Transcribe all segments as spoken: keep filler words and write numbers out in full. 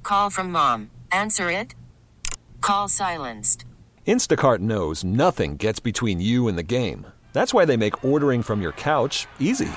Call from mom. Answer it. Call silenced. Instacart knows nothing gets between you and the game. That's why they make ordering from your couch easy.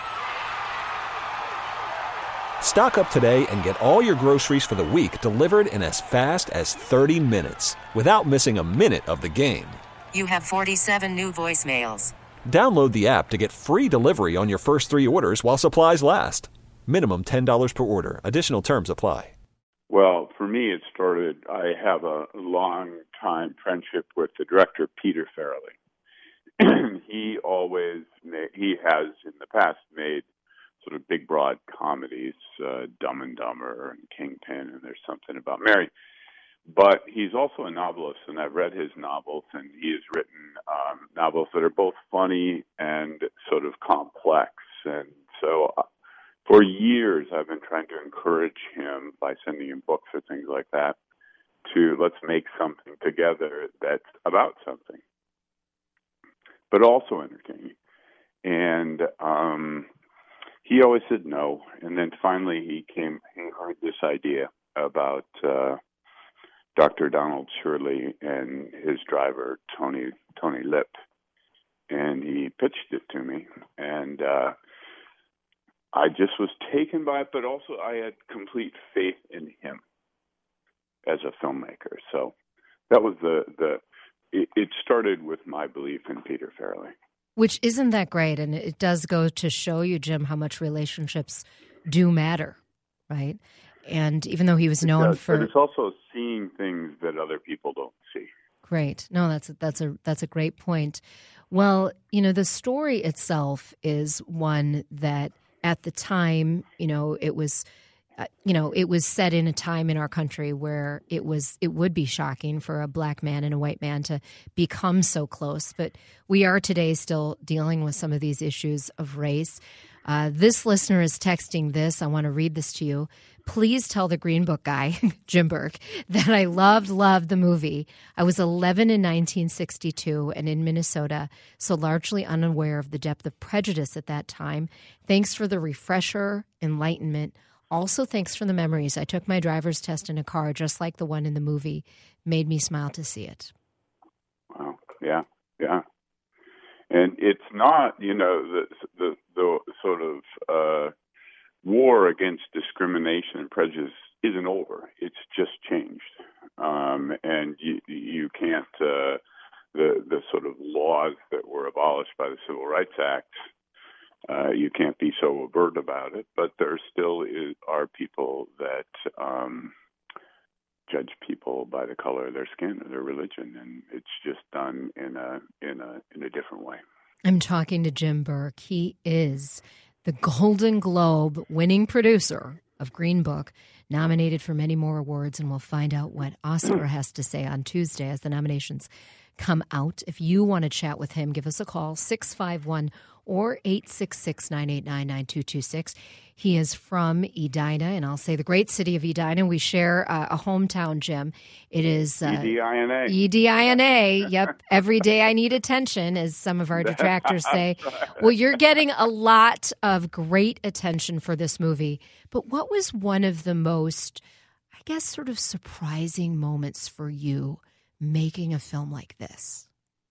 Stock up today and get all your groceries for the week delivered in as fast as thirty minutes without missing a minute of the game. You have forty-seven new voicemails. Download the app to get free delivery on your first three orders while supplies last. Minimum ten dollars per order. Additional terms apply. Well, for me, it started, I have a long-time friendship with the director, Peter Farrelly. He always, made, he has in the past made sort of big, broad comedies, uh, Dumb and Dumber and Kingpin, and There's Something About Mary. But he's also a novelist, and I've read his novels, and he has written um, novels that are both funny and sort of complex. And so uh, for years, I've been trying to encourage him by sending him books or things like that to let's make something together that's about something, but also entertaining. And um, he always said no. And then finally he came, he heard this idea about uh, Doctor Donald Shirley and his driver, Tony Tony Lip. And he pitched it to me. And uh, I just was taken by it, but also I had complete faith in him as a filmmaker. So that was the, the it, it started with my belief in Peter Farrelly. Which isn't that great, and it does go to show you, Jim, how much relationships do matter, right? And even though he was known does, for, but it's also seeing things that other people don't see. Great. No, that's a, that's a that's a great point. Well, you know, the story itself is one that at the time, you know, it was. Uh, you know, it was set in a time in our country where it was it would be shocking for a black man and a white man to become so close. But we are today still dealing with some of these issues of race. Uh, this listener is texting this. I want to read this to you. Please tell the Green Book guy, Jim Burke, that I loved, loved the movie. I was eleven in nineteen sixty-two and in Minnesota, so largely unaware of the depth of prejudice at that time. Thanks for the refresher, enlightenment. Also, thanks for the memories. I took my driver's test in a car just like the one in the movie. Made me smile to see it. Wow. Yeah. Yeah. And it's not, you know, the the, the sort of uh, war against discrimination and prejudice isn't over. It's just changed. Um, and you, you can't, uh, the, the sort of laws that were abolished by the Civil Rights Act, Uh, you can't be so overt about it, but there still is, are people that um, judge people by the color of their skin or their religion, and it's just done in a in a in a different way. I'm talking to Jim Burke. He is the Golden Globe winning producer of Green Book, nominated for many more awards, and we'll find out what Oscar has to say on Tuesday as the nominations come out. If you want to chat with him, give us a call, six five one or eight six six, nine eight nine, nine two two six. He is from Edina, and I'll say the great city of Edina. We share uh, a hometown, Jim. It is uh, E D I N A. E D I N A. Yep. Every day I need attention, as some of our detractors say. Well, you're getting a lot of great attention for this movie. But what was one of the most, I guess, sort of surprising moments for you making a film like this?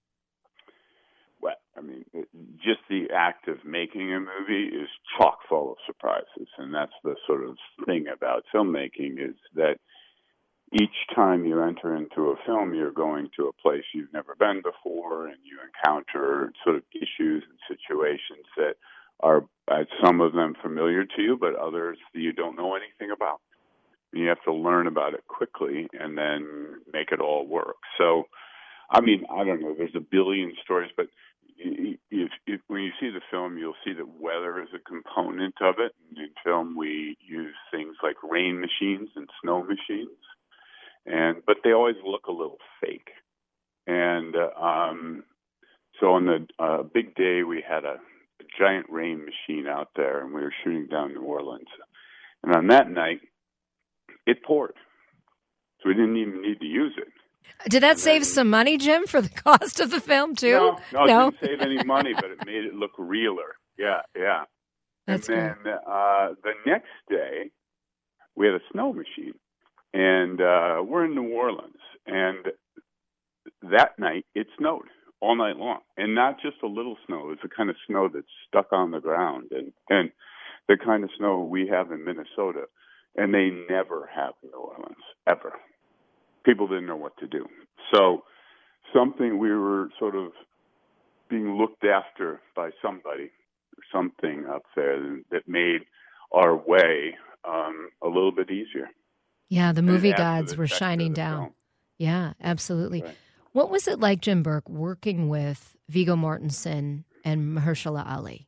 Well, I mean, just the act of making a movie is chock full of surprises. And that's the sort of thing about filmmaking, is that each time you enter into a film, you're going to a place you've never been before, and you encounter sort of issues and situations that are, uh, some of them familiar to you, but others that you don't know anything about. And you have to learn about it quickly and then make it all work. So, I mean, I don't know, there's a billion stories, but if, if, when you see the film, you'll see that weather is a component of it. In film, we use things like rain machines and snow machines, and but they always look a little fake. And uh, um, so on the uh, big day, we had a, a giant rain machine out there, and we were shooting down New Orleans. And on that night, it poured, so we didn't even need to use it. Did that and save then, some money, Jim, for the cost of the film, too? No, no, no? it didn't save any money, but it made it look realer. Yeah, yeah. That's and then uh, the next day, we had a snow machine. And uh, we're in New Orleans, and that night it snowed all night long, and not just a little snow. It's the kind of snow that's stuck on the ground, and, and the kind of snow we have in Minnesota, and they never have in New Orleans, ever. People didn't know what to do. So something we were sort of being looked after by somebody, or something up there that made our way um, a little bit easier. Yeah, the movie gods were shining down. Film. Yeah, absolutely. Right. What was it like, Jim Burke, working with Viggo Mortensen and Mahershala Ali?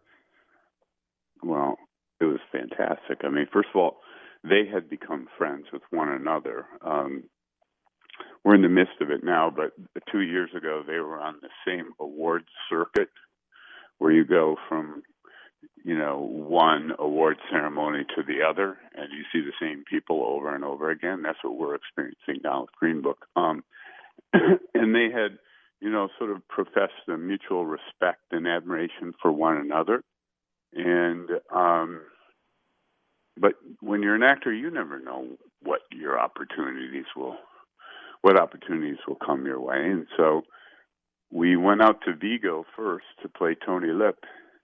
Well, it was fantastic. I mean, first of all, they had become friends with one another. Um, we're in the midst of it now, but two years ago they were on the same awards circuit where you go from, you know, one award ceremony to the other, and you see the same people over and over again. That's what we're experiencing now with Green Book. Um, and they had, you know, sort of professed a mutual respect and admiration for one another. And, um, but when you're an actor, you never know what your opportunities will, what opportunities will come your way. And so we went out to Viggo first to play Tony Lip,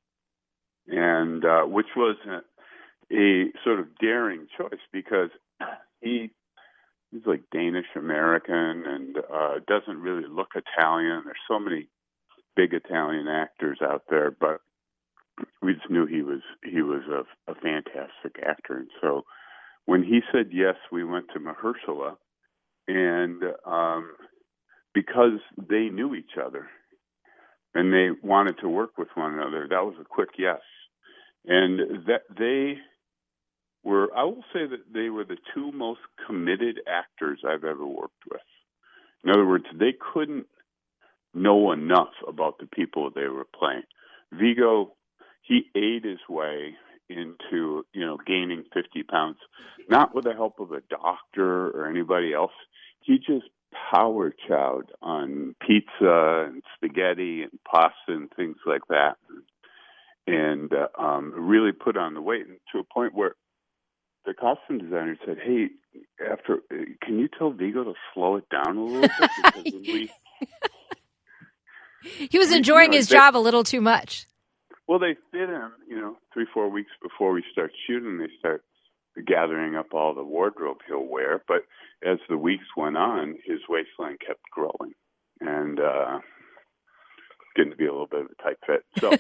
and uh, which was a, a sort of daring choice because he he's like Danish American and uh, doesn't really look Italian. There's so many big Italian actors out there, but we just knew he was he was a, a fantastic actor. And so when he said yes, we went to Mahershala, and um, because they knew each other and they wanted to work with one another, that was a quick yes. And that they were, I will say that they were the two most committed actors I've ever worked with. In other words, they couldn't know enough about the people they were playing. Viggo, he ate his way into, you know, gaining fifty pounds, not with the help of a doctor or anybody else. He just power chowed on pizza and spaghetti and pasta and things like that, and uh, um, really put on the weight, and to a point where the costume designer said, "Hey, after, can you tell Viggo to slow it down a little bit?" Because when we, he was enjoying you know, his they, job a little too much. Well, they fit him, you know, three, four weeks before we start shooting, they start gathering up all the wardrobe he'll wear. But as the weeks went on, his waistline kept growing and uh, getting to be a little bit of a tight fit. So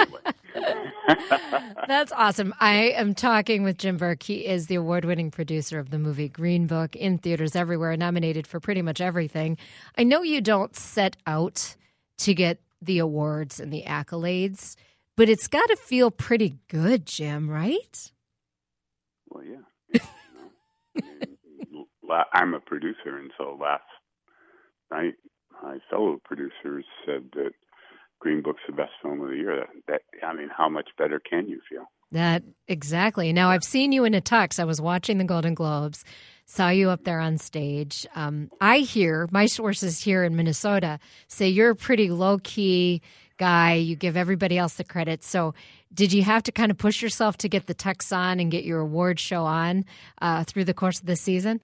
anyway. That's awesome. I am talking with Jim Burke. He is the award-winning producer of the movie Green Book, in theaters everywhere, nominated for pretty much everything. I know you don't set out to get the awards and the accolades, but it's got to feel pretty good, Jim, right? Well, yeah. You know, I mean, I'm a producer, and so last night my fellow producers said that Green Book's the best film of the year. That, that I mean, how much better can you feel? That exactly. Now, I've seen you in a tux. I was watching the Golden Globes, saw you up there on stage. Um, I hear, my sources here in Minnesota say you're a pretty low-key guy. You give everybody else the credit. So did you have to kind of push yourself to get the tux on and get your award show on uh, through the course of the season?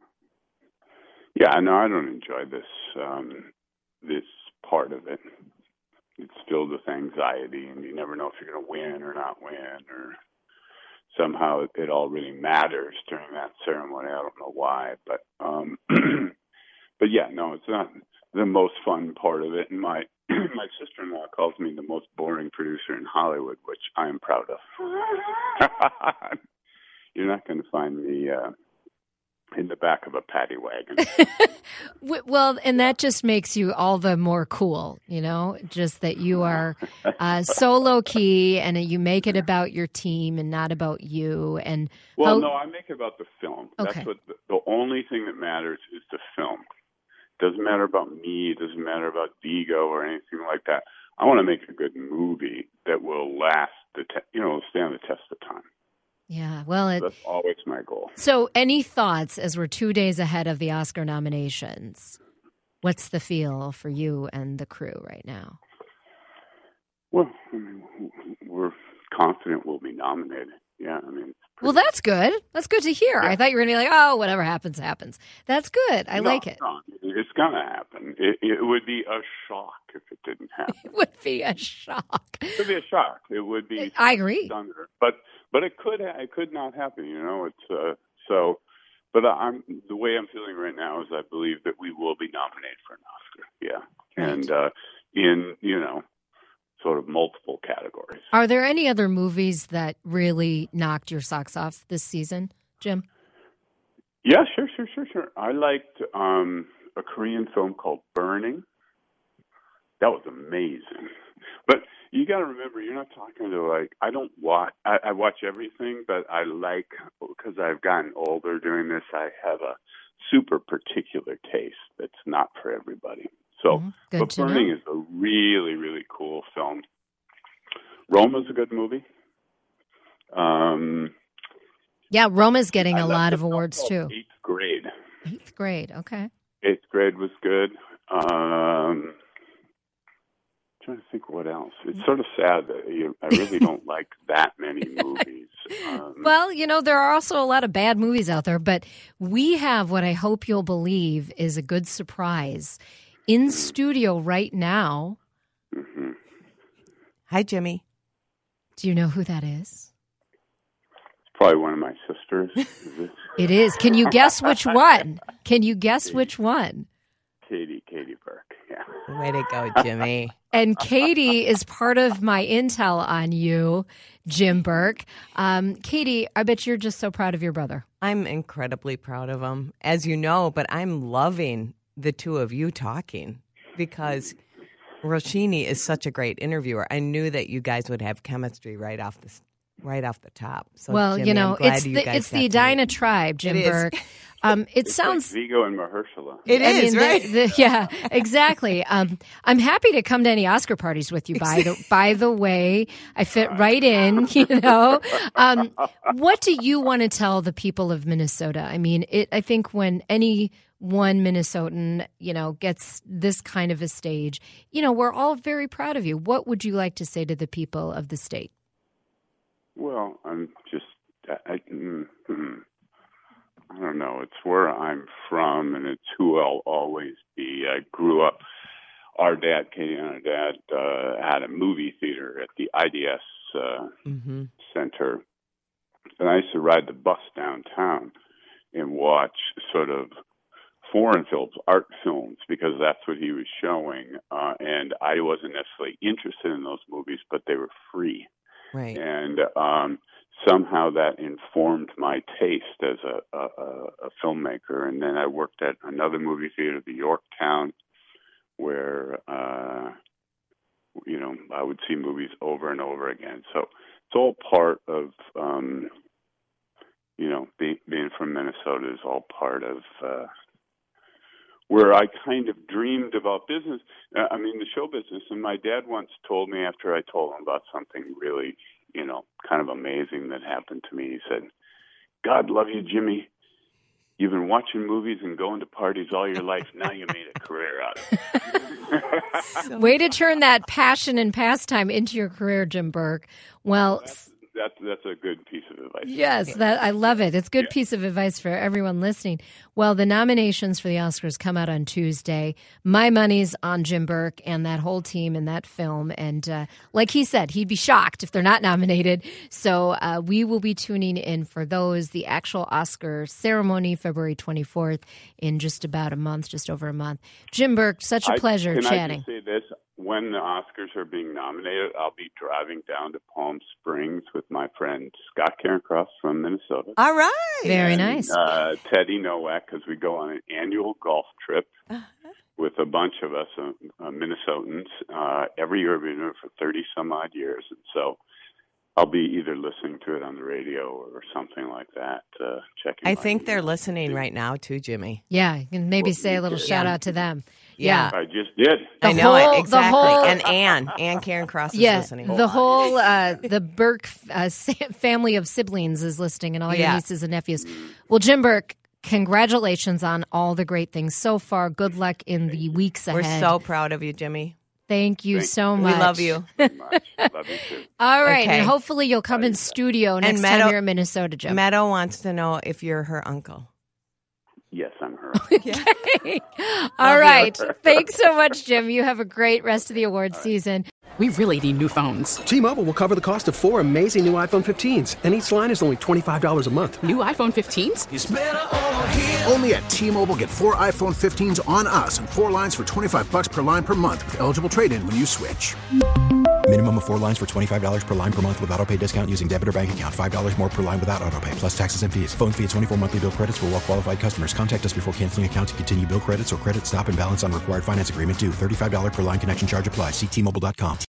Yeah, no, I don't enjoy this um, this part of it. It's filled with anxiety, and you never know if you're going to win or not win, or somehow it all really matters during that ceremony. I don't know why, but um, but yeah, no, it's not the most fun part of it. And my my sister-in-law calls me the most boring producer in Hollywood, which I am proud of. You're not going to find me uh, in the back of a paddy wagon. Well, and that just makes you all the more cool, you know, just that you are uh, so low-key and you make it about your team and not about you. And Well, how... no, I make it about the film. Okay. That's what the, the only thing that matters is the film. Doesn't matter about me. It doesn't matter about Viggo or anything like that. I want to make a good movie that will last the, te- you know, stand the test of time. Yeah, well, it, that's always my goal. So, any thoughts as we're two days ahead of the Oscar nominations? What's the feel for you and the crew right now? Well, I mean, we're confident we'll be nominated. Yeah, I mean. Well, that's good. That's good to hear. Yeah. I thought you were going to be like, oh, whatever happens, happens. That's good. I no, like it. No, it's going to happen. It, it would be a shock if it didn't happen. It would be a shock. It would be a shock. It would be. I agree. Thunder. But but it could it could not happen. You know, it's uh, so. But I'm the way I'm feeling right now is I believe that we will be nominated for an Oscar. Yeah, right. and uh, in you know. sort of multiple categories. Are there any other movies that really knocked your socks off this season, Jim? Yeah, sure, sure, sure, sure. I liked um, a Korean film called Burning. That was amazing. But you got to remember, you're not talking to like, I don't watch, I, I watch everything, but I like, because I've gotten older doing this, I have a super particular taste that's not for everybody. So, mm-hmm. but Burning know. is a really, really cool film. Roma's a good movie. Um, yeah, Roma's getting I a lot of awards too. Eighth Grade. Eighth Grade, okay. Eighth Grade was good. Um, I'm trying to think what else. It's sort of sad that you, I really don't like that many movies. Um, well, you know, there are also a lot of bad movies out there, but we have what I hope you'll believe is a good surprise. In studio right now. Mm-hmm. Hi, Jimmy. Do you know who that is? It's probably one of my sisters. Is it? It is. Can you guess which one? Can you guess Katie. which one? Katie, Katie Burke. Yeah. Way to go, Jimmy. And Katie is part of my intel on you, Jim Burke. Um, Katie, I bet you're just so proud of your brother. I'm incredibly proud of him, as you know, but I'm loving the two of you talking because Roshini is such a great interviewer. I knew that you guys would have chemistry right off the right off the top. So, well, Jimmy, you know, it's you the it's the Edina tribe, Jim it Burke. Um, it it's sounds like Vigo and Mahershala. It I is mean, right. The, the, yeah, exactly. Um, I'm happy to come to any Oscar parties with you. By the by the way, I fit right in. You know, um, what do you want to tell the people of Minnesota? I mean, it. I think when any one Minnesotan, you know, gets this kind of a stage, you know, we're all very proud of you. What would you like to say to the people of the state? Well, I'm just, I, mm, I don't know. It's where I'm from, and it's who I'll always be. I grew up, our dad, Katie and our dad, uh, had a movie theater at the I D S uh, mm-hmm. Center. And I used to ride the bus downtown and watch sort of foreign films, art films, because that's what he was showing. Uh, and I wasn't necessarily interested in those movies, but they were free. Right. And um, somehow that informed my taste as a, a, a filmmaker. And then I worked at another movie theater, the Yorktown, where, uh, you know, I would see movies over and over again. So it's all part of, um, you know, be, being from Minnesota is all part of uh, where I kind of dreamed about business. Uh, I mean, the show business. And my dad once told me, after I told him about something really, you know, kind of amazing that happened to me, he said, "God love you, Jimmy. You've been watching movies and going to parties all your life. Now you made a career out of it." Way to turn that passion and pastime into your career, Jim Burke. Well, that's, that's, that's a good piece of advice. Yes, that I love it. It's a good yeah. piece of advice for everyone listening. Well, the nominations for the Oscars come out on Tuesday. My money's on Jim Burke and that whole team in that film. And uh, like he said, he'd be shocked if they're not nominated. So uh, we will be tuning in for those. The actual Oscar ceremony, February twenty-fourth, in just about a month, just over a month. Jim Burke, such a pleasure I, can chatting. Can I just say this? When the Oscars are being nominated, I'll be driving down to Palm Springs with my friend Scott Carencross from Minnesota. All right. Very and, nice. Uh, Teddy Nowak, because we go on an annual golf trip uh-huh. with a bunch of us uh, uh, Minnesotans. Uh, every year we've been doing it for thirty some odd years. And so I'll be either listening to it on the radio or something like that. Uh, checking. I think they're listening right now too, Jimmy. Yeah, you can maybe well, say a little did. shout yeah. out to them. Yeah. I just did. The I know whole, it, exactly. Whole, and Ann. Ann Carencross is yeah, listening. The whole, uh, the Burke uh, family of siblings is listening, and all your yeah. nieces and nephews. Well, Jim Burke, congratulations on all the great things so far. Good luck in the weeks ahead. We're so proud of you, Jimmy. Thank you Thank so you. much. We love you. Very much. Love you too. All right. Okay. And hopefully you'll come in studio next Meadow- time you're in Minnesota, Jim. Meadow wants to know if you're her uncle. Yes, I'm her. Okay. All right. Thanks so much, Jim. You have a great rest of the awards season. We really need new phones. T-Mobile will cover the cost of four amazing new iPhone fifteens, and each line is only twenty-five dollars a month. New iPhone fifteens? It's better over here. Only at T-Mobile, get four iPhone fifteens on us and four lines for twenty-five dollars per line per month with eligible trade-in when you switch. Minimum of four lines for twenty-five dollars per line per month with autopay discount using debit or bank account. five dollars more per line without autopay, plus taxes and fees. Phone fee at twenty-four monthly bill credits for well-qualified customers. Contact us before canceling account to continue bill credits or credit stop and balance on required finance agreement due. thirty-five dollars per line connection charge applies. See T Mobile dot com.